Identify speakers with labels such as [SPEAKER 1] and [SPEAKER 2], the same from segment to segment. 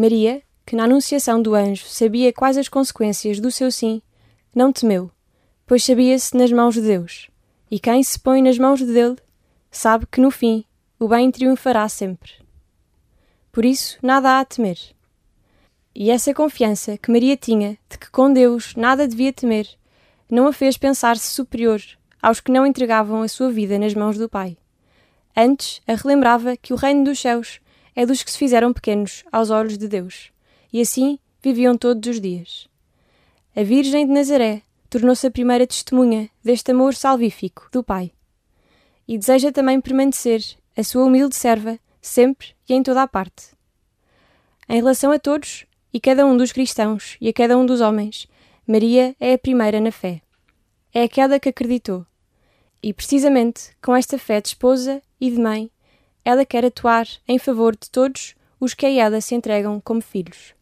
[SPEAKER 1] Maria, que na anunciação do anjo sabia quais as consequências do seu sim, não temeu, pois sabia-se nas mãos de Deus, e quem se põe nas mãos de Deus sabe que no fim o bem triunfará sempre. Por isso nada há a temer. E essa confiança que Maria tinha de que com Deus nada devia temer, não a fez pensar-se superior aos que não entregavam a sua vida nas mãos do Pai. Antes a relembrava que o reino dos céus é dos que se fizeram pequenos aos olhos de Deus, e assim viviam todos os dias. A Virgem de Nazaré tornou-se a primeira testemunha deste amor salvífico do Pai, e deseja também permanecer a sua humilde serva sempre e em toda a parte. Em relação a todos e cada um dos cristãos e a cada um dos homens, Maria é a primeira na fé. É aquela que acreditou. E precisamente com esta fé de esposa e de mãe, ela quer atuar em favor de todos os que a ela se entregam como filhos.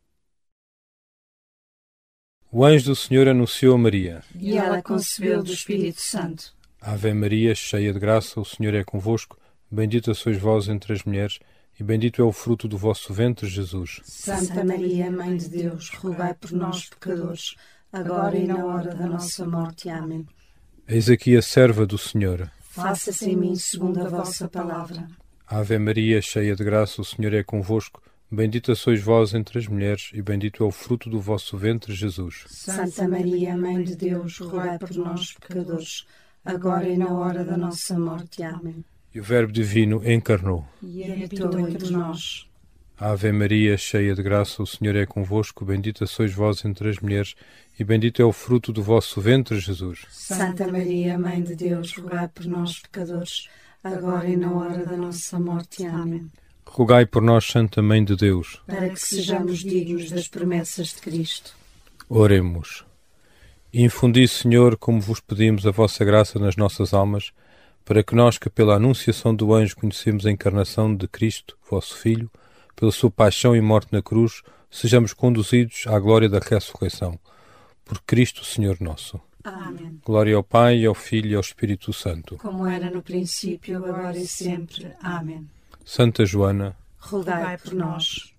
[SPEAKER 2] O anjo do Senhor anunciou a Maria.
[SPEAKER 3] E ela concebeu do Espírito Santo.
[SPEAKER 2] Ave Maria, cheia de graça, o Senhor é convosco. Bendita sois vós entre as mulheres, e bendito é o fruto do vosso ventre, Jesus.
[SPEAKER 3] Santa Maria, Mãe de Deus, rogai por nós, pecadores, agora e na hora da nossa morte. Amém.
[SPEAKER 2] Eis aqui a serva do Senhor.
[SPEAKER 3] Faça-se em mim segundo a vossa palavra.
[SPEAKER 2] Ave Maria, cheia de graça, o Senhor é convosco. Bendita sois vós entre as mulheres, e bendito é o fruto do vosso ventre, Jesus.
[SPEAKER 3] Santa Maria, Mãe de Deus, rogai por nós, pecadores, agora e na hora da nossa morte. Amém.
[SPEAKER 2] E o Verbo Divino encarnou.
[SPEAKER 3] E habitou entre nós.
[SPEAKER 2] Ave Maria, cheia de graça, o Senhor é convosco. Bendita sois vós entre as mulheres, e bendito é o fruto do vosso ventre, Jesus.
[SPEAKER 3] Santa Maria, Mãe de Deus, rogai por nós, pecadores, agora e na hora da nossa morte. Amém.
[SPEAKER 2] Rogai por nós, Santa Mãe de Deus,
[SPEAKER 3] para que sejamos dignos das promessas de Cristo.
[SPEAKER 2] Oremos. Infundi, Senhor, como vos pedimos, a vossa graça nas nossas almas, para que nós, que pela anunciação do anjo conhecemos a encarnação de Cristo, vosso Filho, pela sua paixão e morte na cruz, sejamos conduzidos à glória da ressurreição. Por Cristo, Senhor nosso.
[SPEAKER 3] Amém.
[SPEAKER 2] Glória ao Pai, ao Filho e ao Espírito Santo.
[SPEAKER 3] Como era no princípio, agora e sempre. Amém.
[SPEAKER 2] Santa Joana,
[SPEAKER 3] rogai por nós.